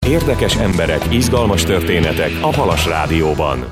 Érdekes emberek, izgalmas történetek a Halas Rádióban.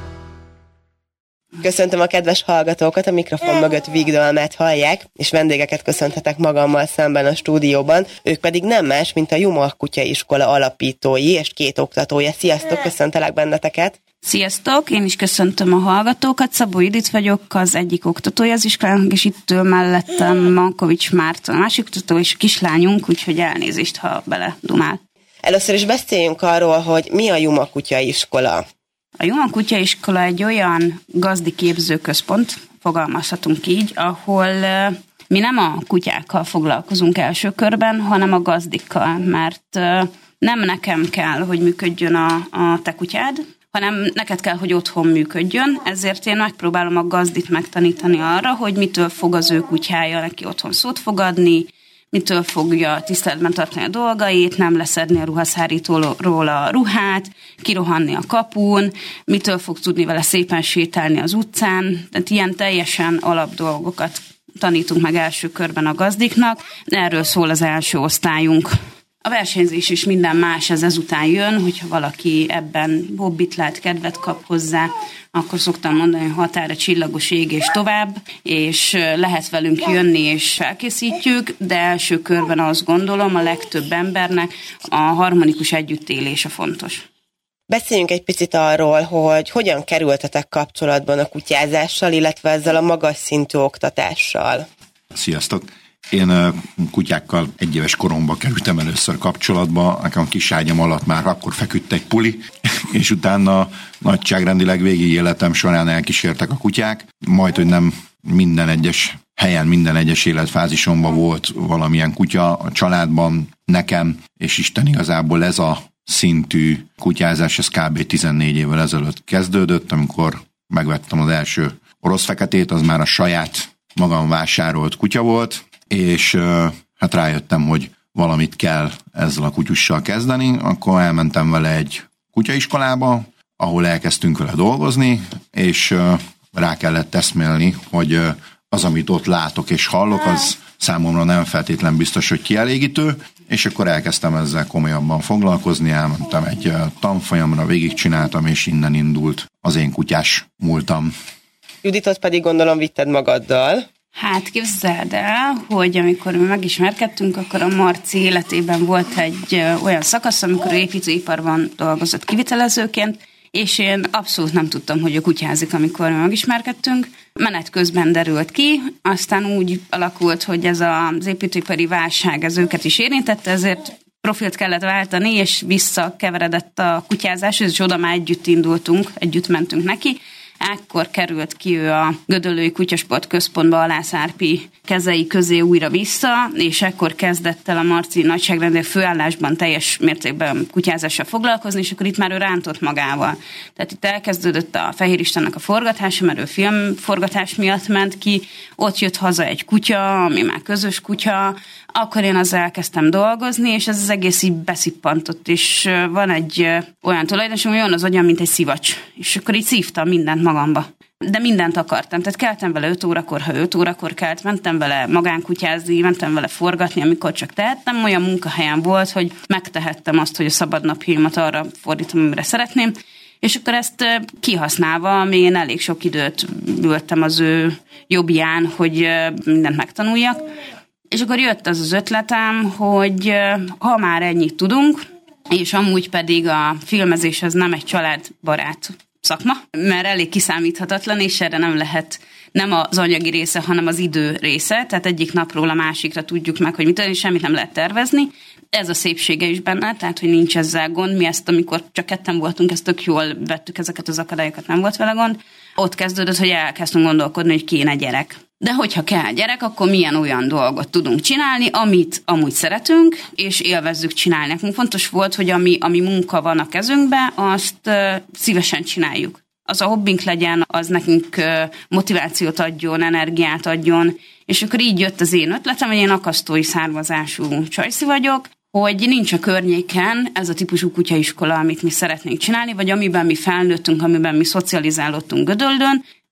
Köszöntöm a kedves hallgatókat, a mikrofon mögött Vigdalmát hallják, és vendégeket köszönhetek magammal szemben a stúdióban, ők pedig nem más, mint a Juma Kutyaiskola alapítói és 2 oktatója. Sziasztok, köszöntelek benneteket! Sziasztok, én is köszöntöm a hallgatókat, Szabó Judit vagyok, az egyik oktatója az iskolának, és itt mellettem Mankovics Márton, a másik oktató, és a kislányunk, úgyhogy elnézést, ha beledumál. Először is beszéljünk arról, hogy mi a Juma Kutyaiskola. A Juma Kutyaiskola egy olyan gazdiképzőközpont, fogalmazhatunk így, ahol mi nem a kutyákkal foglalkozunk első körben, hanem a gazdikkal, mert nem nekem kell, hogy működjön a te kutyád, hanem neked kell, hogy otthon működjön, ezért én megpróbálom a gazdit megtanítani arra, hogy mitől fog az ő kutyája neki otthon szót fogadni, mitől fogja tiszteletben tartani a dolgait, nem leszedni a ruhaszárítóról a ruhát, kirohanni a kapun, mitől fog tudni vele szépen sétálni az utcán, tehát ilyen teljesen alapdolgokat tanítunk meg első körben a gazdiknak, erről szól az első osztályunk. A versenyzés is minden más, ez ezután jön, hogyha valaki ebben hobbit lát, kedvet kap hozzá, akkor szoktam mondani, hogy határa csillagos ég és tovább, és lehet velünk jönni és felkészítjük, de első körben azt gondolom, a legtöbb embernek a harmonikus együttélés a fontos. Beszéljünk egy picit arról, hogy hogyan kerültetek kapcsolatban a kutyázással, illetve ezzel a magas szintű oktatással. Sziasztok! Én kutyákkal 1 éves koromban kerültem először kapcsolatba, nekem a kiságyam alatt már akkor feküdt egy puli, és utána nagyságrendileg végig életem során elkísértek a kutyák, majd, hogy nem minden egyes helyen, minden egyes életfázisomban volt valamilyen kutya a családban, nekem, és Isten igazából ez a szintű kutyázás, ez kb. 14 évvel ezelőtt kezdődött, amikor megvettem az első orosz feketét, az már a saját magam vásárolt kutya volt, és hát rájöttem, hogy valamit kell ezzel a kutyussal kezdeni, akkor elmentem vele egy kutyaiskolába, ahol elkezdtünk vele dolgozni, és rá kellett eszmélni, hogy az, amit ott látok és hallok, az számomra nem feltétlen biztos, hogy kielégítő, és akkor elkezdtem ezzel komolyabban foglalkozni, elmentem egy tanfolyamra, végigcsináltam, és innen indult az én kutyás múltam. Juditot pedig gondolom vitted magaddal. Hát képzeld el, hogy amikor mi megismerkedtünk, akkor a Marci életében volt egy olyan szakasz, amikor ő építőiparban dolgozott kivitelezőként, és én abszolút nem tudtam, hogy ő kutyázik, amikor mi megismerkedtünk. Menet közben derült ki, aztán úgy alakult, hogy ez az építőipari válság ez őket is érintette, ezért profilt kellett váltani, és visszakeveredett a kutyázás, és oda már együtt indultunk, együtt mentünk neki. Ekkor került ki ő a Gödöllői Kutyasport Központba Alász Árpi kezei közé újra vissza, és ekkor kezdett el a Marci nagyságrendileg főállásban teljes mértékben kutyázással foglalkozni, és akkor itt már ő rántott magával. Tehát itt elkezdődött a Fehér Istennek a forgatása, mert ő filmforgatás miatt ment ki, ott jött haza egy kutya, ami már közös kutya, akkor én azzal elkezdtem dolgozni, és ez az egész így beszippantott, és van egy olyan tulajdonosom, hogy olyan az agyam, mint egy szivacs, és akkor így szívtam mindent magamba. De mindent akartam, tehát keltem vele 5 órakor, ha 5 órakor kelt, mentem vele magánkutyázni, mentem vele forgatni, amikor csak tehettem, olyan munkahelyen volt, hogy megtehettem azt, hogy a szabadnapjaimat arra fordítom, amire szeretném, és akkor ezt kihasználva, még én elég sok időt ültem az ő jobbján, hogy mindent megtanuljak. És akkor jött az ötletem, hogy ha már ennyit tudunk, és amúgy pedig a filmezés az nem egy családbarát szakma, mert elég kiszámíthatatlan, és erre nem lehet nem az anyagi része, hanem az idő része, tehát egyik napról a másikra tudjuk meg, hogy mit tenni, semmit nem lehet tervezni. Ez a szépsége is benne, tehát hogy nincs ezzel gond. Mi ezt, amikor csak ketten voltunk, ezt tök jól vettük, ezeket az akadályokat, nem volt vele gond. Ott kezdődött, hogy elkezdtünk gondolkodni, hogy kéne gyerek. De hogyha kell gyerek, akkor milyen olyan dolgot tudunk csinálni, amit amúgy szeretünk, és élvezzük csinálni. Nekünk fontos volt, hogy ami munka van a kezünkben, azt szívesen csináljuk. Az a hobbink legyen, az nekünk motivációt adjon, energiát adjon, és akkor így jött az én ötletem, hogy én akasztói származású csajszi vagyok, hogy nincs a környéken ez a típusú kutyaiskola, amit mi szeretnénk csinálni, vagy amiben mi felnőttünk, amiben mi szocializálódtunk Gödöllőn,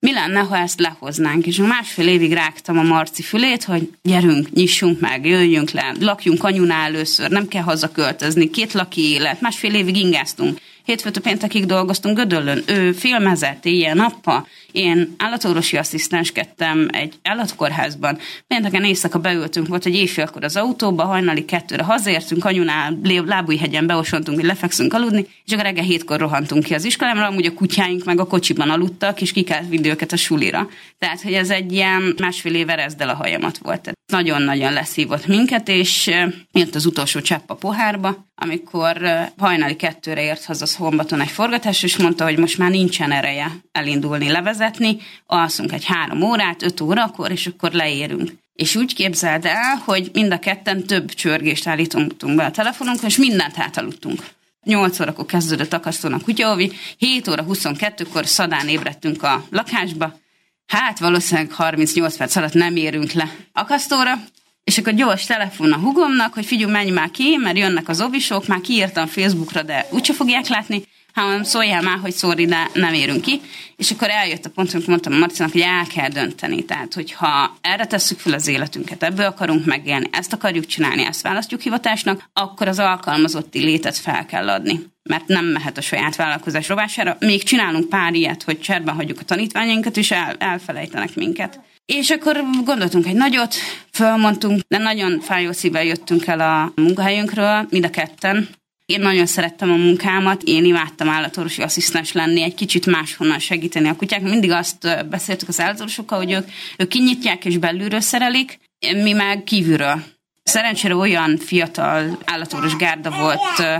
mi lenne, ha ezt lehoznánk? És 1,5 évig rágtam a Marci fülét, hogy gyerünk, nyissunk meg, jöjjünk le, lakjunk anyunál először, nem kell hazaköltözni, 2 laki élet, 1,5 évig ingáztunk. Hétfőtől péntekig dolgoztunk Gödöllön, ő filmezett éjjel-nappal, én állatorvosi asszisztenskedtem egy állatkórházban, pénteken éjszaka beültünk, volt egy éjfélkor az autóba, hajnali 2-re hazaértünk, anyunál Lábújhegyen beosontunk, hogy lefekszünk aludni, és akkor reggel 7-kor rohantunk ki az iskolámra, amúgy a kutyáink meg a kocsiban aludtak, és ki kellett vinni őket a sulira. Tehát, hogy ez egy ilyen 1,5 év ereszdel a hajamat volt. Tehát nagyon-nagyon leszívott minket, és jött az utolsó csepp a pohárba, amikor hajnali 2-re ért haza Szombaton egy forgatás, és mondta, hogy most már nincsen ereje elindulni, levezetni, alszunk egy 3 órát, 5 órakor, és akkor leérünk. És úgy képzeld el, hogy mind a ketten több csörgést állítottunk be a telefonunkon, és mindent átaludtunk. 8 órakor kezdődött akasztónak kutyaovi, 7 óra 22-kor szadán ébredtünk a lakásba, hát valószínűleg 38 perc alatt nem érünk le akasztóra, és akkor gyors telefon a hugomnak, hogy figyelj, menj már ki, mert jönnek az obisok, már kiírtam Facebookra, de úgyse fogják látni, hanem szóljál már, hogy sorry, de nem érünk ki. És akkor eljött a pont, amikor mondtam a Marcinak, hogy el kell dönteni. Tehát, hogyha erre tesszük fel az életünket, ebből akarunk megélni, ezt akarjuk csinálni, ezt választjuk hivatásnak, akkor az alkalmazotti létet fel kell adni. Mert nem mehet a saját vállalkozás rovására. Még csinálunk pár ilyet, hogy cserben hagyjuk a tanítványainkat, és elfelejtenek minket. És akkor gondoltunk egy nagyot, fölmondtunk, de nagyon fájó szívvel jöttünk el a munkahelyünkről, mind a ketten. Én nagyon szerettem a munkámat, én imádtam állatorvosi asszisztens lenni, egy kicsit máshonnan segíteni a kutyák. Mindig azt beszéltük az állatorvosokkal, hogy ők kinyitják és belülről szerelik, mi meg kívülről. Szerencsére olyan fiatal állatorvos gárda volt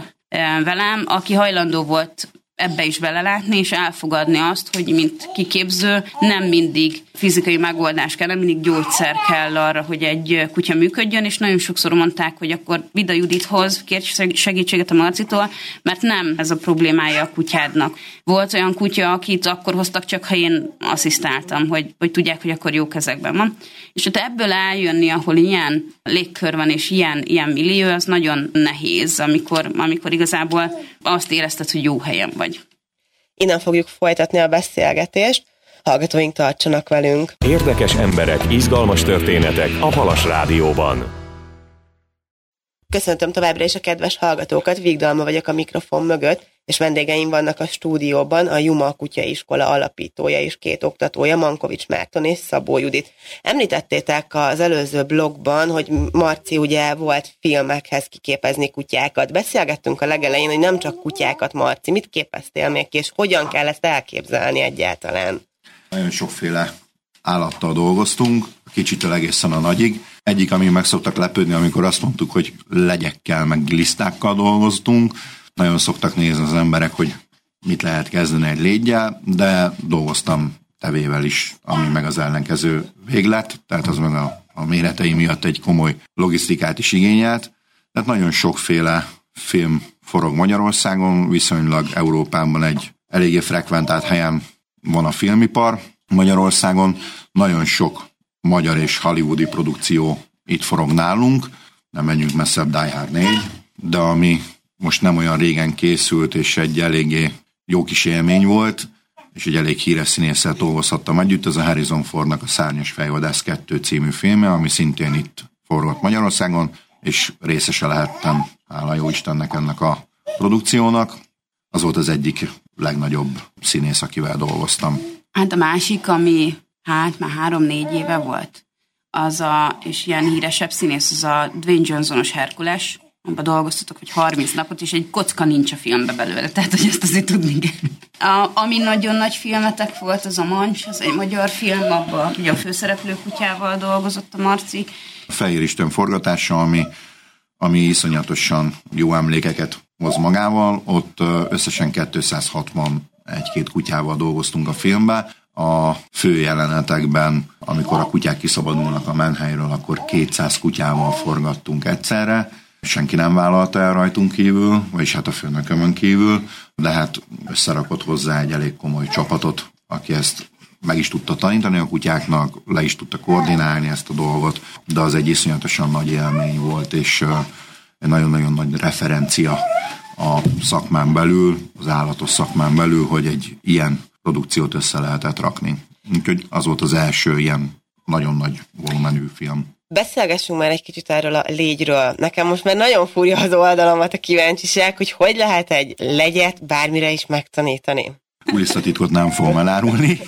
velem, aki hajlandó volt ebbe is belelátni, és elfogadni azt, hogy mint kiképző nem mindig fizikai megoldás kell, nem mindig gyógyszer kell arra, hogy egy kutya működjön, és nagyon sokszor mondták, hogy akkor vidd a Judithoz, kérj segítséget a Marcitól, mert nem ez a problémája a kutyádnak. Volt olyan kutya, akit akkor hoztak csak, ha én asszisztáltam, hogy tudják, hogy akkor jó kezekben van. És hogy ebből eljönni, ahol ilyen légkör van, és ilyen millió, az nagyon nehéz, amikor igazából azt érezted, hogy jó helyen vagy. Innen fogjuk folytatni a beszélgetést. Hallgatóink, tartsanak velünk! Érdekes emberek, izgalmas történetek a Halas Rádióban. Köszöntöm továbbra is a kedves hallgatókat, Vigdalma vagyok a mikrofon mögött, és vendégeim vannak a stúdióban, a Juma kutyaiskola alapítója és 2 oktatója, Mankovics Márton és Szabó Judit. Említettétek az előző blogban, hogy Marci ugye volt filmekhez kiképezni kutyákat. Beszélgettünk a legelején, hogy nem csak kutyákat, Marci. Mit képeztél még ki, és hogyan kell ezt elképzelni egyáltalán? Nagyon sokféle állattal dolgoztunk, kicsitől egészen a nagyig. Egyik, ami meg szoktak lepődni, amikor azt mondtuk, hogy legyekkel, meg glisztákkal dolgoztunk. Nagyon szoktak nézni az emberek, hogy mit lehet kezdeni egy légyel, de dolgoztam tevével is, ami meg az ellenkező véglet, tehát az meg a méretei miatt egy komoly logisztikát is igényelt. Tehát nagyon sokféle film forog Magyarországon, viszonylag Európában egy eléggé frekventált helyen van a filmipar. Magyarországon nagyon sok magyar és hollywoodi produkció itt forog nálunk, nem menjünk messzebb, Die Hard 4, de ami most nem olyan régen készült, és egy eléggé jó kis élmény volt, és egy elég híres színésszel dolgozhattam együtt, ez a Harrison Fordnak a Szárnyas fejvadász 2 című filme, ami szintén itt forgott Magyarországon, és részese lehettem, hála jó Istennek, ennek a produkciónak. Az volt az egyik legnagyobb színész, akivel dolgoztam. Hát a másik, ami már 3-4 éve volt, és ilyen híresebb színész, az a Dwayne Johnson-os Herkules, abban dolgoztatok, hogy 30 napot, és egy kocka nincs a filmbe belőle, tehát hogy ezt azért tudni kell. Ami nagyon nagy filmetek volt, az a Mancs, az egy magyar film, abban ugye a főszereplő kutyával dolgozott a Marci. A Fehér Isten forgatása, ami iszonyatosan jó emlékeket hoz magával, ott összesen 261 kutyával dolgoztunk a filmbe. A fő jelenetekben, amikor a kutyák kiszabadulnak a menhelyről, akkor 200 kutyával forgattunk egyszerre. Senki nem vállalta el rajtunk kívül, vagyis hát a főnökömön kívül, de hát összerakott hozzá egy elég komoly csapatot, aki ezt meg is tudta tanítani a kutyáknak, le is tudta koordinálni ezt a dolgot, de az egy iszonyatosan nagy élmény volt, és egy nagyon-nagyon nagy referencia a szakmán belül, az állatos szakmán belül, hogy egy ilyen produkciót össze lehetett rakni. Úgyhogy az volt az első ilyen nagyon nagy volumenű film. Beszélgessünk már egy kicsit erről a légyről. Nekem most már nagyon fúrja az oldalamat a kíváncsiság, hogy lehet egy legyet bármire is megtanítani. Kulisszatitkot nem fogom elárulni,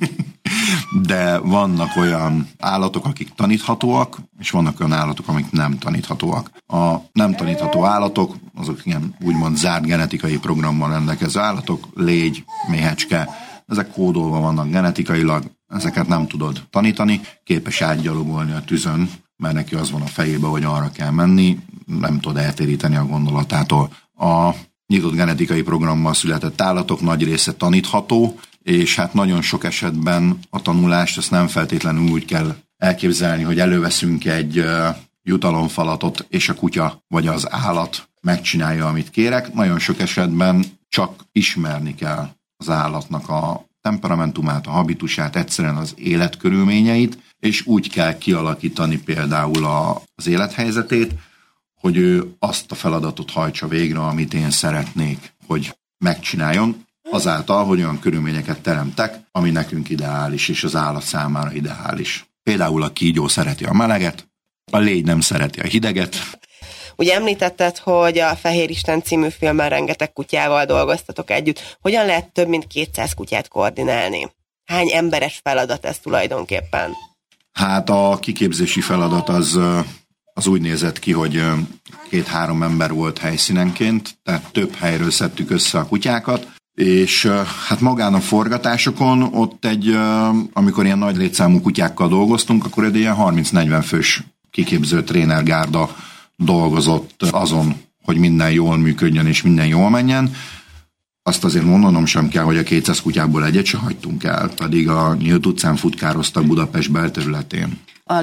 de vannak olyan állatok, akik taníthatóak, és vannak olyan állatok, amik nem taníthatóak. A nem tanítható állatok, azok ilyen úgymond zárt genetikai programmal rendelkező állatok, légy, méhecske, ezek kódolva vannak genetikailag, ezeket nem tudod tanítani, képes átgyalogolni a tüzön, mert neki az van a fejébe, hogy arra kell menni, nem tud eltéríteni a gondolatától. A nyitott genetikai programmal született állatok nagy része tanítható, és hát nagyon sok esetben a tanulást azt nem feltétlenül úgy kell elképzelni, hogy előveszünk egy jutalomfalatot, és a kutya vagy az állat megcsinálja, amit kérek. Nagyon sok esetben csak ismerni kell az állatnak a temperamentumát, a habitusát, egyszerűen az életkörülményeit, és úgy kell kialakítani például az élethelyzetét, hogy ő azt a feladatot hajtsa végre, amit én szeretnék, hogy megcsináljon, azáltal, hogy olyan körülményeket teremtek, ami nekünk ideális, és az állat számára ideális. Például a kígyó szereti a meleget, a légy nem szereti a hideget. Ugye említetted, hogy a Fehér Isten című filmben rengeteg kutyával dolgoztatok együtt. Hogyan lehet több mint 200 kutyát koordinálni? Hány emberes feladat ez tulajdonképpen? Hát a kiképzési feladat az úgy nézett ki, hogy 2-3 ember volt helyszínenként, tehát több helyről szedtük össze a kutyákat, és hát magán a forgatásokon ott amikor ilyen nagy létszámú kutyákkal dolgoztunk, akkor egy ilyen 30-40 fős kiképző trénergárda dolgozott azon, hogy minden jól működjön és minden jól menjen. Azt azért mondanom sem kell, hogy a 200 kutyából egyet se hagytunk el, pedig a Nyílt utcán futkároztak Budapest belterületén. A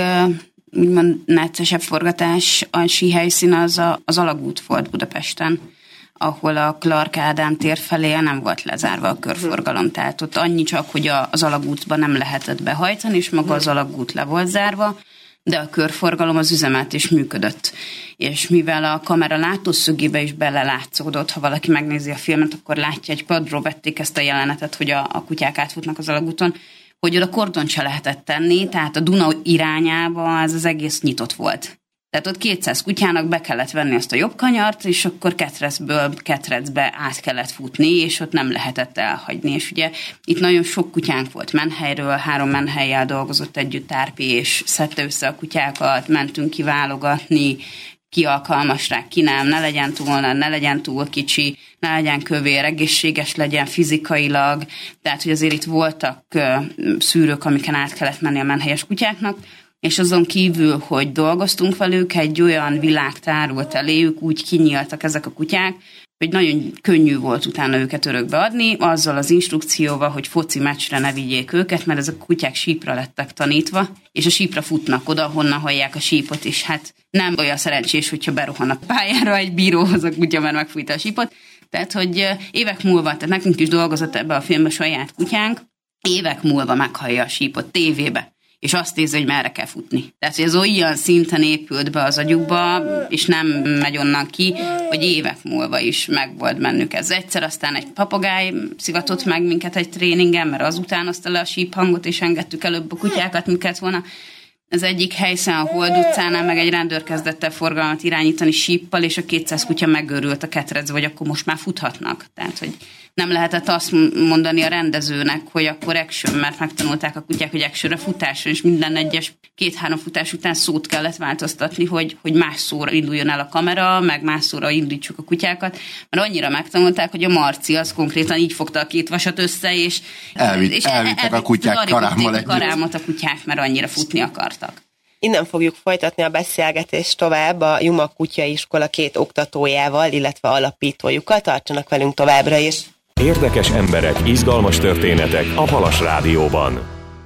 úgymond neccesebb forgatási helyszín az Alagút volt Budapesten, ahol a Clark Ádám tér felé nem volt lezárva a körforgalom, tehát ott annyi csak, hogy az Alagútba nem lehetett behajtani, és maga az Alagút le volt zárva, de a körforgalom az üzemelt és működött. És mivel a kamera látószögébe is belelátszódott, ha valaki megnézi a filmet, akkor látja, egy quadro vették ezt a jelenetet, hogy a kutyák átfutnak az Alagúton, hogy oda kordont se lehetett tenni, tehát a Duna irányába ez az egész nyitott volt. Tehát ott 200 kutyának be kellett venni azt a jobb kanyart, és akkor ketrecből ketrecbe át kellett futni, és ott nem lehetett elhagyni. És ugye itt nagyon sok kutyánk volt menhelyről, 3 menhellyel dolgozott együtt Árpi, és szedte össze a kutyákat, mentünk kiválogatni, ki alkalmas rá, ki nem, ne legyen túl nagy, ne legyen túl kicsi, ne legyen kövér, egészséges legyen fizikailag, tehát hogy azért itt voltak szűrők, amiken át kellett menni a menhelyes kutyáknak, és azon kívül, hogy dolgoztunk velük, egy olyan világ tárult eléjük, úgy kinyíltak ezek a kutyák, hogy nagyon könnyű volt utána őket örökbe adni, azzal az instrukcióval, hogy foci meccsre ne vigyék őket, mert ezek a kutyák sípra lettek tanítva, és a sípra futnak oda, honnan hallják a sípot, és hát nem olyan szerencsés, hogyha berohan a pályára egy bíróhoz a kutya, mert megfújta a sípot. Tehát, hogy évek múlva, tehát nekünk is dolgozott ebbe a filmbe saját kutyánk, évek múlva meghallja a sípot tévébe, és azt érzi, hogy merre kell futni. Tehát, hogy ez olyan szinten épült be az agyukba, és nem megy onnan ki, hogy évek múlva is megvolt bennük ez. Egyszer aztán egy papagáj szivatott meg minket egy tréningen, mert azután azt le a síphangot, és engedtük előbb a kutyákat, minket volna. Az egyik helyszínen, a Hold utcánál meg egy rendőr kezdett el forgalmat irányítani síppal, és a 200 kutya megőrült a ketrecbe, hogy akkor most már futhatnak. Tehát, hogy nem lehetett azt mondani a rendezőnek, hogy akkor action, mert megtanulták a kutyák, hogy actionre futásra, és minden egyes 2-3 futás után szót kellett változtatni, hogy más szóra induljon el a kamera, meg más szóra indítsuk a kutyákat, mert annyira megtanulták, hogy a Marci az konkrétan így fogta a 2 vasat össze, és elvittek a kutyák karámmal együtt. Karámot a kutyák, mert annyira futni akartak. Innen fogjuk folytatni a beszélgetést tovább a Juma Kutyaiskola 2 oktatójával, illetve alapítójukkal. Tartsanak velünk továbbra is! Érdekes emberek, izgalmas történetek a Halas Rádióban.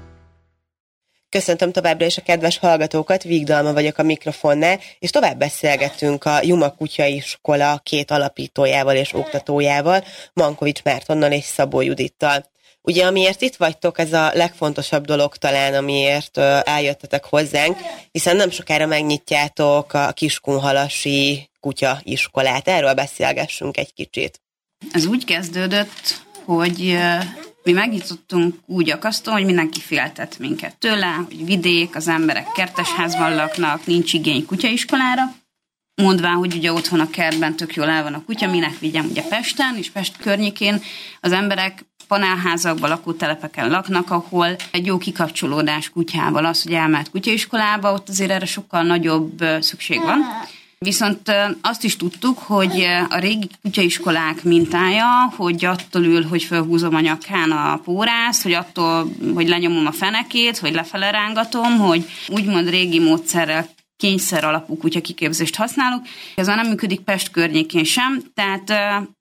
Köszöntöm továbbra is a kedves hallgatókat, Vigdalma vagyok a mikrofonnál, és tovább beszélgetünk a Juma Kutyaiskola 2 alapítójával és oktatójával, Mankovics Mártonnal és Szabó Judittal. Ugye amiért itt vagytok, ez a legfontosabb dolog talán, amiért eljöttetek hozzánk, hiszen nem sokára megnyitjátok a Kiskunhalasi Kutyaiskolát. Erről beszélgessünk egy kicsit. Ez úgy kezdődött, hogy Mi megnyitottunk úgy akasztó, hogy mindenki féltett minket tőle, hogy vidék, az emberek kertesházban laknak, nincs igény kutyaiskolára, mondván, hogy ugye otthon a kertben tök jól el van a kutya, minek vigyem ugye Pesten, és Pest környékén az emberek panelházakban, lakótelepeken laknak, ahol egy jó kikapcsolódás kutyával, az, hogy elmehet kutyaiskolába, ott azért erre sokkal nagyobb szükség van. Viszont azt is tudtuk, hogy a régi kutyaiskolák mintája, hogy attól ül, hogy felhúzom a nyakán a pórászt, hogy attól, hogy lenyomom a fenekét, hogy lefele rángatom, hogy úgymond régi módszerrel kényszer alapú kutyakiképzést használok. Ez nem működik Pest környékén sem, tehát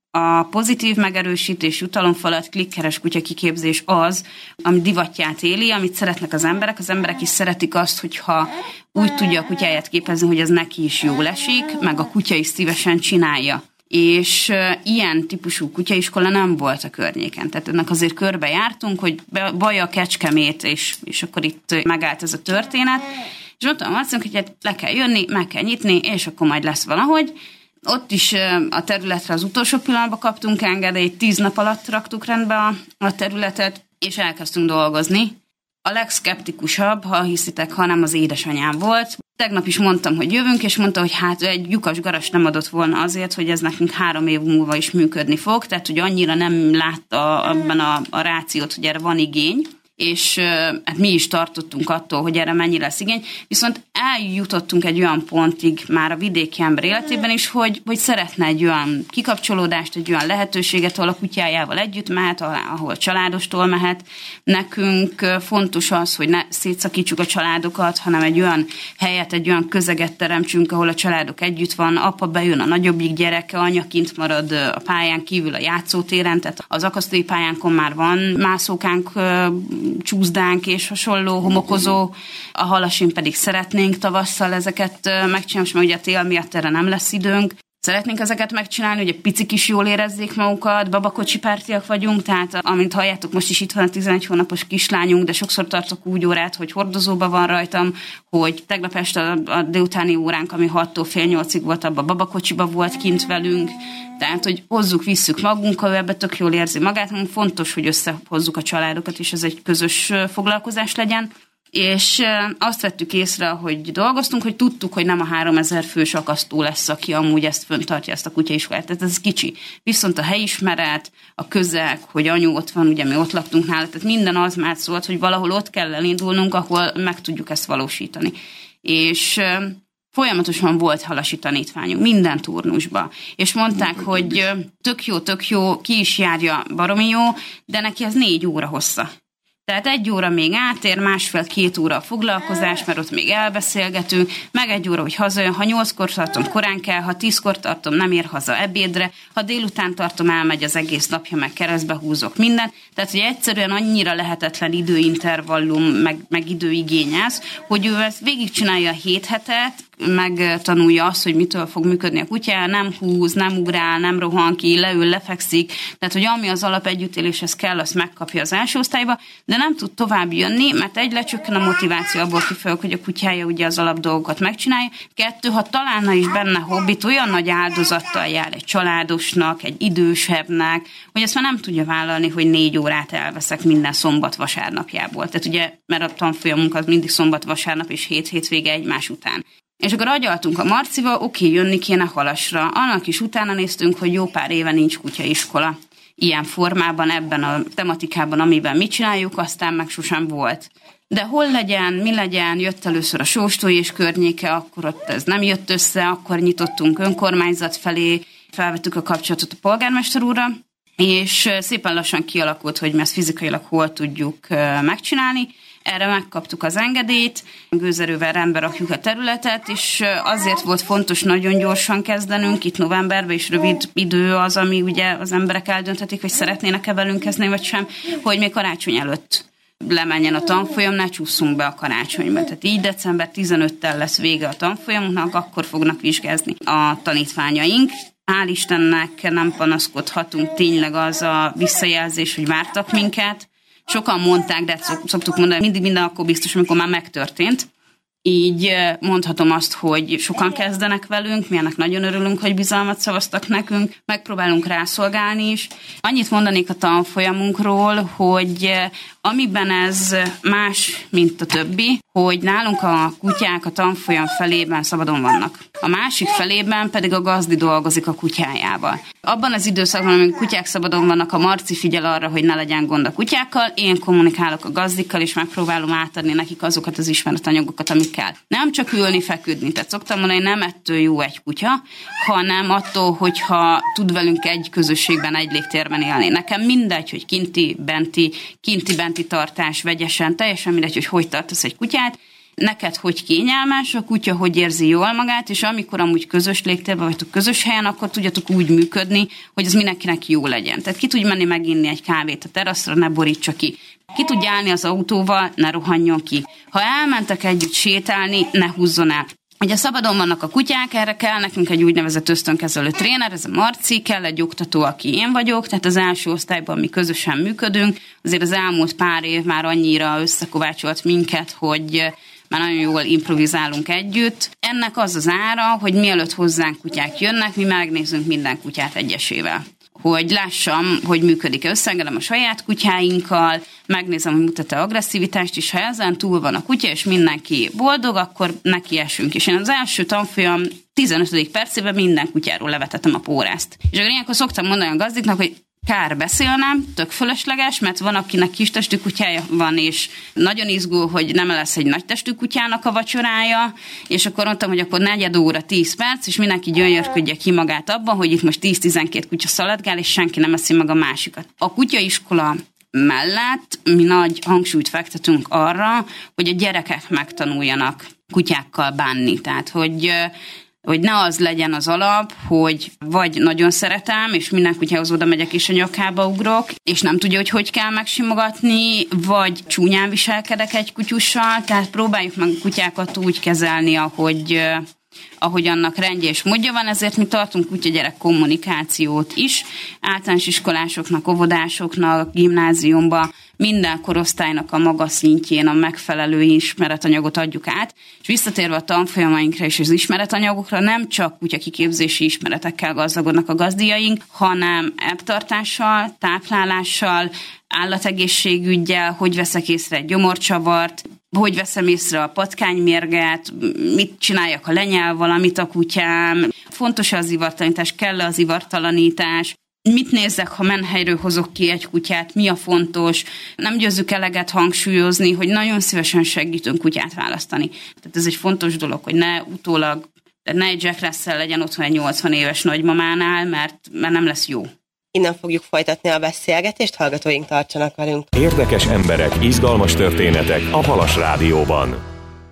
a pozitív megerősítés, jutalomfalat, klikkeres kutyakiképzés az, ami divatját éli, amit szeretnek az emberek. Az emberek is szeretik azt, hogyha úgy tudja a kutyáját képezni, hogy ez neki is jól esik, meg a kutya is szívesen csinálja. És ilyen típusú kutyaiskola nem volt a környéken. Tehát ennek azért körbe jártunk, hogy Baja, Kecskemét, és akkor itt megállt ez a történet. És mondtam azt, hogy le kell jönni, meg kell nyitni, és akkor majd lesz valahogy. Ott is a területre az utolsó pillanatban kaptunk engedélyt, 10 nap alatt raktuk rendbe a területet, és elkezdtünk dolgozni. A legszkeptikusabb, ha hiszitek, ha nem, az édesanyám volt. Tegnap is mondtam, hogy jövünk, és mondta, hogy hát egy lyukas garas nem adott volna azért, hogy ez nekünk 3 év múlva is működni fog, tehát hogy annyira nem látta abban a rációt, hogy erre van igény. És hát mi is tartottunk attól, hogy erre mennyi lesz igény, viszont eljutottunk egy olyan pontig már a vidéki ember életében is, hogy szeretne egy olyan kikapcsolódást, egy olyan lehetőséget, ahol a kutyájával együtt mehet, ahol családostól mehet. Nekünk fontos az, hogy ne szétszakítsuk a családokat, hanem egy olyan helyet, egy olyan közeget teremtsünk, ahol a családok együtt van, apa bejön a nagyobbik gyereke, anya kint marad a pályán kívül a játszótéren, tehát az akasztói pályánkon már van mászókánk, csúszdánk és hasonló homokozó, a Halasin pedig szeretnénk tavasszal ezeket megcsinálni, mert ugye a tél miatt erre nem lesz időnk. Szeretnénk ezeket megcsinálni, hogy a picik is jól érezzék magukat, babakocsi pártiak vagyunk, tehát amint halljátok, most is itt van a 11 hónapos kislányunk, de sokszor tartok úgy órát, hogy hordozóba van rajtam, hogy tegnap este a délutáni óránk, ami 6-tól fél 8-ig volt, abban a babakocsiba volt kint velünk, tehát, hogy hozzuk, visszük magunkkal, ő ebbe tök jól érzi magát, fontos, hogy összehozzuk a családokat, és ez egy közös foglalkozás legyen. És azt vettük észre, hogy dolgoztunk, hogy tudtuk, hogy nem a 3000 fős akasztó lesz, aki amúgy ezt föntartja, ezt a kutyaiskolát, tehát ez kicsi. Viszont a helyismeret, a közeg, hogy anyu ott van, ugye mi ott laktunk nála, tehát minden az már szólt, hogy valahol ott kell elindulnunk, ahol meg tudjuk ezt valósítani. És folyamatosan volt halasi tanítványunk, minden turnusba. És mondták, hogy tök jó, ki is járja, baromi jó, de neki az 4 óra hossza. Tehát 1 óra még átér, 1,5-2 óra a foglalkozás, mert ott még elbeszélgetünk, meg 1 óra, hogy hazajön, ha 8-kor tartom, korán kell, ha 10-kor tartom, nem ér haza ebédre, ha délután tartom, elmegy az egész napja, meg keresztbe húzok mindent. Tehát, hogy egyszerűen annyira lehetetlen időintervallum, meg időigényez, hogy ő ezt végigcsinálja a 7 hetet, megtanulja azt, hogy mitől fog működni a kutya, nem húz, nem ugrál, nem rohan ki, leül, lefekszik, tehát, hogy ami az alap együttéléshez kell, azt megkapja az első osztályba, de nem tud tovább jönni, mert 1, lecsökken a motiváció abból kifolyólag, hogy a kutyája ugye az alap dolgokat megcsinálja, 2, ha találna is benne hobbit, olyan nagy áldozattal jár egy családosnak, egy idősebbnek, hogy ezt már nem tudja vállalni, hogy 4 órát elveszek minden szombat vasárnapjából. Tehát ugye, mert a tanfolyamunk az mindig szombat, vasárnap és hétvége egymás után. És akkor agyaltunk a Marcival, oké, jönni kéne Halasra. Annak is utána néztünk, hogy jó pár éve nincs kutyaiskola. Ilyen formában, ebben a tematikában, amiben mit csináljuk, aztán meg sosem volt. De hol legyen, mi legyen, jött először a Sóstói és környéke, akkor ott ez nem jött össze, akkor nyitottunk önkormányzat felé, felvettük a kapcsolatot a polgármester úrra, és szépen lassan kialakult, hogy mi ezt fizikailag hol tudjuk megcsinálni. Erre megkaptuk az engedélyt, gőzerővel rendbe rakjuk a területet, és azért volt fontos nagyon gyorsan kezdenünk, itt novemberben is rövid idő az, ami ugye az emberek eldönthetik, hogy szeretnének-e velünk kezdeni, vagy sem, hogy még karácsony előtt lemenjen a tanfolyam, ne csúszunk be a karácsonyba. Tehát így december 15-tel lesz vége a tanfolyamunknak, akkor fognak vizsgázni a tanítványaink. Hál' Istennek nem panaszkodhatunk, tényleg az a visszajelzés, hogy vártak minket. Sokan mondták, de szoktuk mondani, mindig minden akkor biztos, amikor már megtörtént. Így mondhatom azt, hogy sokan kezdenek velünk, mi ennek nagyon örülünk, hogy bizalmat szavaztak nekünk, megpróbálunk rászolgálni is. Annyit mondanék a tanfolyamunkról, hogy amiben ez más, mint a többi, hogy nálunk a kutyák a tanfolyam felében szabadon vannak. A másik felében pedig a gazdi dolgozik a kutyájával. Abban az időszakban, amikor kutyák szabadon vannak, a Marci figyel arra, hogy ne legyen gond a kutyákkal, én kommunikálok a gazdikkal, és megpróbálom átadni nekik azokat az ismeretanyagokat, amik kell. Nem csak ülni, feküdni. Tehát szoktam mondani, hogy nem ettől jó egy kutya, hanem attól, hogyha tud velünk egy közösségben, egy légtérben élni. Nekem mindegy, hogy kinti-benti tartás, vegyesen, teljesen mindegy, hogy tartasz egy kutyát, neked hogy kényelmes, a kutya hogy érzi jól magát, és amikor amúgy közös légtérben vagytok, közös helyen, akkor tudjatok úgy működni, hogy az mindenkinek jó legyen. Tehát ki tudj menni meginni egy kávét a teraszra, ne borítsa ki. Ki tudj állni az autóval, ne rohanjon ki. Ha elmentek együtt sétálni, ne húzzon el. Ugye szabadon vannak a kutyák, erre kell nekünk egy úgynevezett ösztönkezelő tréner, ez a Marci, kell egy oktató, aki én vagyok, tehát az első osztályban mi közösen működünk. Azért az elmúlt pár év már annyira összekovácsolt minket, hogy már nagyon jól improvizálunk együtt. Ennek az az ára, hogy mielőtt hozzánk kutyák jönnek, mi megnézzünk minden kutyát egyesével. Hogy lássam, hogy működik-e, összeengedem a saját kutyáinkkal, megnézem, hogy mutat-e agresszivitást, és ha ezen túl van a kutya, és mindenki boldog, akkor nekiesünk. És én az első tanfolyam 15. percében minden kutyáról levetettem a pórázt. És akkor ilyenkor szoktam mondani a gazdiknak, hogy kár beszélnem, tök fölösleges, mert van, akinek kis testű kutyája van, és nagyon izgul, hogy nem lesz egy nagy testű kutyának a vacsorája, és akkor mondtam, hogy akkor 4 óra 10 perc, és mindenki gyönyörködje ki magát abban, hogy itt most 10-12 kutya szaladgál, és senki nem eszi meg a másikat. A kutyaiskola mellett mi nagy hangsúlyt fektetünk arra, hogy a gyerekek megtanuljanak kutyákkal bánni. Tehát, hogy ne az legyen az alap, hogy vagy nagyon szeretem, és minden kutyához oda megyek és a nyakába ugrok, és nem tudja, hogy kell megsimogatni, vagy csúnyán viselkedek egy kutyussal, tehát próbáljuk meg a kutyákat úgy kezelni, ahogy annak rendje és módja van, ezért mi tartunk kutya-gyerek kommunikációt is, általános iskolásoknak, óvodásoknak, gimnáziumba, minden korosztálynak a maga szintjén a megfelelő ismeretanyagot adjuk át, és visszatérve a tanfolyamainkra és az ismeretanyagokra, nem csak kutyakiképzési ismeretekkel gazdagodnak a gazdiaink, hanem ebbtartással, táplálással, állategészségüggyel, hogy veszek észre egy gyomorcsavart, hogy veszem észre a patkánymérget, mit csináljak, ha lenyel valamit a kutyám, fontos-e az ivartalanítás, kell-e az ivartalanítás, mit nézzek, ha menhelyről hozok ki egy kutyát, mi a fontos, nem győzzük eleget hangsúlyozni, hogy nagyon szívesen segítünk kutyát választani. Tehát ez egy fontos dolog, hogy ne utólag, ne egy Jack Russell legyen otthon egy 80 éves nagymamánál, mert nem lesz jó. Innen fogjuk folytatni a beszélgetést, hallgatóink tartsanak velünk. Érdekes emberek, izgalmas történetek a Palas Rádióban.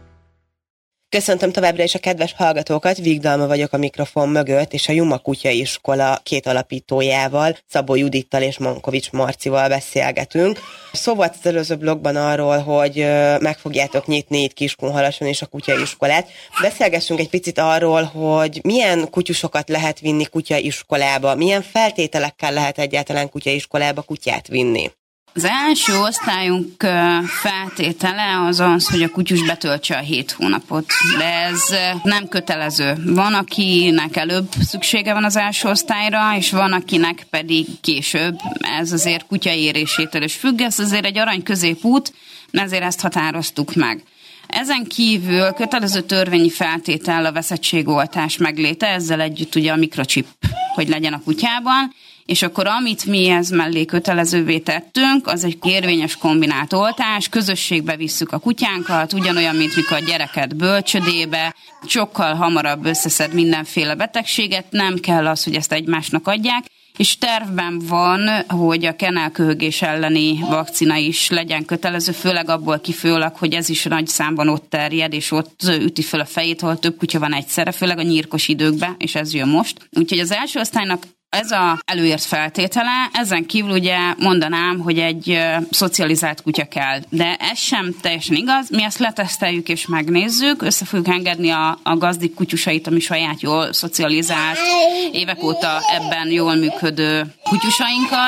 Köszöntöm továbbra is a kedves hallgatókat, Vigdalma vagyok a mikrofon mögött, és a Juma Kutyaiskola 2 alapítójával, Szabó Judittal és Mankovics Marcival beszélgetünk. Szó volt az előző blogban arról, hogy meg fogjátok nyitni itt Kiskunhalason és a kutyaiskolát. Beszélgessünk egy picit arról, hogy milyen kutyusokat lehet vinni kutyaiskolába, milyen feltételekkel lehet egyáltalán kutyaiskolába kutyát vinni. Az első osztályunk feltétele az az, hogy a kutyus betöltse a 7 hónapot, de ez nem kötelező. Van, akinek előbb szüksége van az első osztályra, és van, akinek pedig később. Ez azért kutya érésétől is függ, ez azért egy arany középút, ezért ezt határoztuk meg. Ezen kívül kötelező törvényi feltétel a veszettségoltás megléte, ezzel együtt ugye a mikrochip, hogy legyen a kutyában, és akkor amit mi ez mellé kötelezővé tettünk, az egy érvényes kombinált oltás, közösségbe visszük a kutyánkat, ugyanolyan, mint mikor a gyereket bölcsödébe, sokkal hamarabb összeszed mindenféle betegséget, nem kell az, hogy ezt egymásnak adják, és tervben van, hogy a kenelköhögés elleni vakcina is legyen kötelező, főleg abból kifolyólag, hogy ez is nagy számban ott terjed, és ott üti föl a fejét, ahol több kutya van egyszerre, főleg a nyírkos időkben, és ez jön most. Úgyhogy az első osztálynak ez az előírt feltétele, ezen kívül ugye mondanám, hogy egy szocializált kutya kell, de ez sem teljesen igaz, mi ezt leteszteljük és megnézzük, össze fogjuk engedni a gazdik kutyusait, ami saját jól szocializált, évek óta ebben jól működő kutyusainkkal,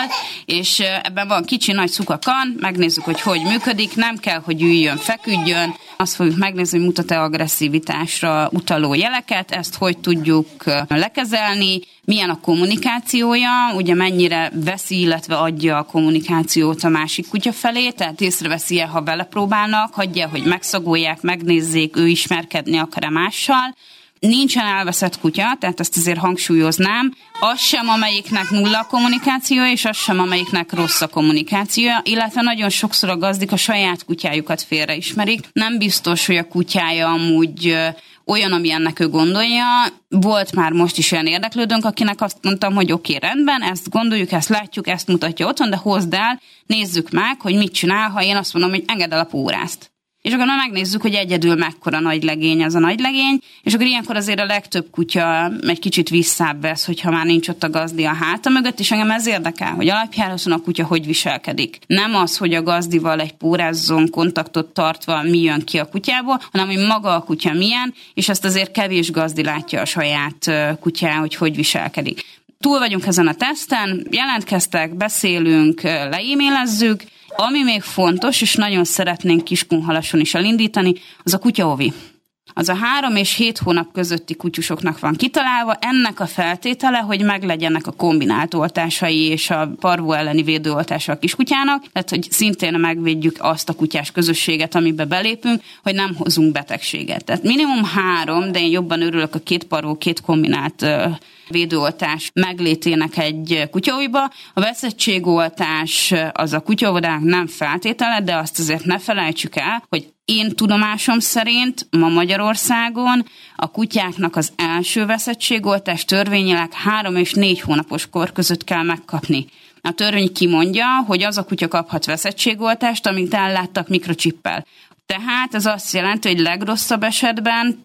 és ebben van kicsi, nagy szukakan, megnézzük, hogy működik, nem kell, hogy üljön, feküdjön, azt fogjuk megnézni, hogy mutat-e agresszivitásra utaló jeleket, ezt hogy tudjuk lekezelni, milyen a kommunikációja, ugye mennyire veszi, illetve adja a kommunikációt a másik kutya felé, tehát észreveszi-e, ha belepróbálnak, hagyja, hogy megszagolják, megnézzék, ő ismerkedni akar-e mással. Nincsen elveszett kutya, tehát ezt azért hangsúlyoznám. Az sem, amelyiknek nulla a kommunikáció, és az sem, amelyiknek rossz a kommunikációja, illetve nagyon sokszor a gazdik a saját kutyájukat félreismerik. Nem biztos, hogy a kutyája amúgy olyan, amilyennek ő gondolja. Volt már most is olyan érdeklődőnk, akinek azt mondtam, hogy oké, rendben, ezt gondoljuk, ezt látjuk, ezt mutatja otthon, de hozd el, nézzük meg, hogy mit csinál, ha én azt mondom, hogy engedd el a pórázt. És akkor megnézzük, hogy egyedül mekkora nagy legény az a nagy legény, és akkor ilyenkor azért a legtöbb kutya egy kicsit visszább vesz, hogyha már nincs ott a gazdi a háta mögött, és engem ez érdekel, hogy alapjáraton a kutya hogy viselkedik. Nem az, hogy a gazdival egy pórázzon kontaktot tartva mi jön ki a kutyából, hanem hogy maga a kutya milyen, és ezt azért kevés gazdi látja a saját kutyán, hogy viselkedik. Túl vagyunk ezen a teszten, jelentkeztek, beszélünk, leímélezzük. Ami még fontos, és nagyon szeretnénk Kiskunhalason is elindítani, az a kutyaovi. Az a 3 és 7 hónap közötti kutyusoknak van kitalálva, ennek a feltétele, hogy meglegyenek a kombinált oltásai és a parvó elleni védőoltása a kiskutyának, tehát hogy szintén megvédjük azt a kutyás közösséget, amiben belépünk, hogy nem hozunk betegséget. Tehát minimum 3, de én jobban örülök a 2 parvó, 2 kombinált védőoltás meglétének egy kutyaóviba. A veszettségoltás az a kutyaóvodának nem feltétele, de azt azért ne felejtsük el, hogy én tudomásom szerint ma Magyarországon a kutyáknak az első veszettségoltás törvényileg 3 és 4 hónapos kor között kell megkapni. A törvény kimondja, hogy az a kutya kaphat veszettségoltást, amit elláttak mikrocsippel. Tehát ez azt jelenti, hogy legrosszabb esetben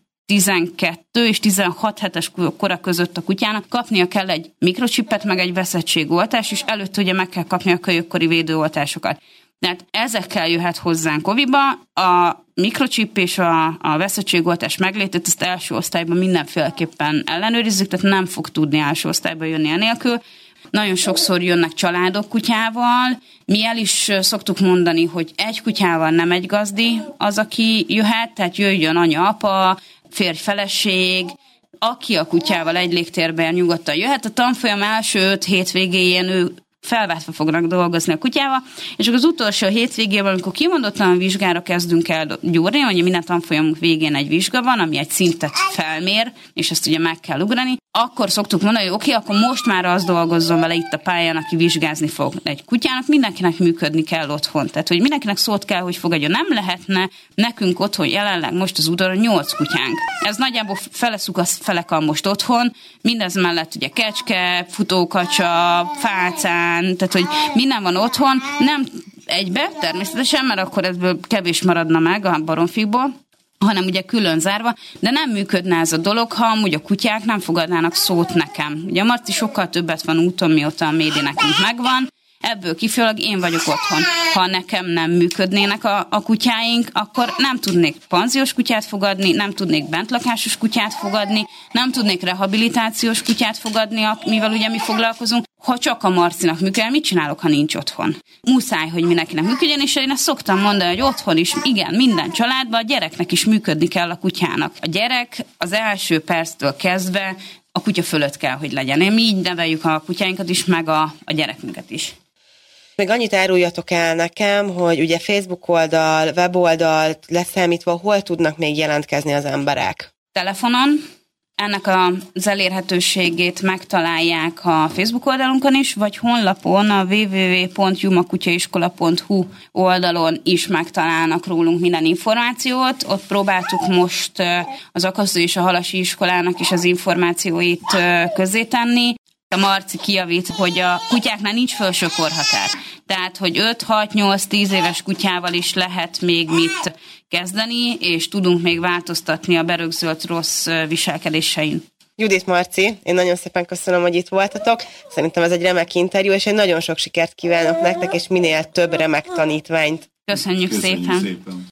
12 és 16 hetes kora között a kutyának kapnia kell egy mikrocsippet, meg egy veszettségoltást, és előtt ugye meg kell kapni a kölyökkori védőoltásokat. Tehát ezekkel jöhet hozzánk oviba. A mikrocsip és a veszettségoltás meglétét ezt első osztályban mindenféleképpen ellenőrizzük, tehát nem fog tudni első osztályba jönni enélkül. Nagyon sokszor jönnek családok kutyával. Mi el is szoktuk mondani, hogy egy kutyával nem egy gazdi az, aki jöhet, tehát jöjjön anya, apa, férj, feleség, aki a kutyával egy légtérben nyugodtan jöhet. A tanfolyam első 5 hétvégéjén ő felváltva fognak dolgozni a kutyával, és akkor az utolsó hétvégében, amikor kimondottan vizsgára kezdünk el gyúrni, hogy minden tanfolyamunk végén egy vizsga van, ami egy szintet felmér, és ezt ugye meg kell ugrani, akkor szoktuk mondani, hogy oké, akkor most már az dolgozzon vele itt a pályán, aki vizsgázni fog. Egy kutyának mindenkinek működni kell otthon. Tehát, hogy mindenkinek szót kell, hogy fogadja. Nem lehetne nekünk otthon jelenleg most az udvaron 8 kutyánk. Ez nagyjából fele most otthon. Mindez mellett ugye kecske, futókacsa, fácán, tehát, hogy minden van otthon. Nem egybe természetesen, mert akkor ebből kevés maradna meg a baromfikból, hanem ugye külön zárva, de nem működne ez a dolog, ha amúgy a kutyák nem fogadnának szót nekem. Ugye a Marci sokkal többet van úton, mióta a médi nekünk megvan, ebből kifolyólag én vagyok otthon. Ha nekem nem működnének a kutyáink, akkor nem tudnék panziós kutyát fogadni, nem tudnék bentlakásos kutyát fogadni, nem tudnék rehabilitációs kutyát fogadni, mivel ugye mi foglalkozunk. Ha csak a Marcinak működik, mit csinálok, ha nincs otthon? Muszáj, hogy mindenkinek működjön, és én ezt szoktam mondani, hogy otthon is, igen, minden családban a gyereknek is működni kell a kutyának. A gyerek az első perctől kezdve a kutya fölött kell, hogy legyen. Mi így neveljük a kutyáinkat is, meg a gyerekünket is. Még annyit áruljatok el nekem, hogy ugye Facebook oldal, weboldal leszámítva, hol tudnak még jelentkezni az emberek? Telefonon. Ennek az elérhetőségét megtalálják a Facebook oldalunkon is, vagy honlapon, a www.jumakutyaiskola.hu oldalon is megtalálnak rólunk minden információt. Ott próbáltuk most az Akasztó és a Halasi iskolának is az információit közzétenni. A Marci kijavít, hogy a kutyáknál nincs felső korhatár. Tehát, hogy 5-6-8-10 éves kutyával is lehet még mit kezdeni, és tudunk még változtatni a berögzölt rossz viselkedésein. Judit, Marci, én nagyon szépen köszönöm, hogy itt voltatok. Szerintem ez egy remek interjú, és én nagyon sok sikert kívánok nektek, és minél több remek tanítványt. Köszönjük szépen.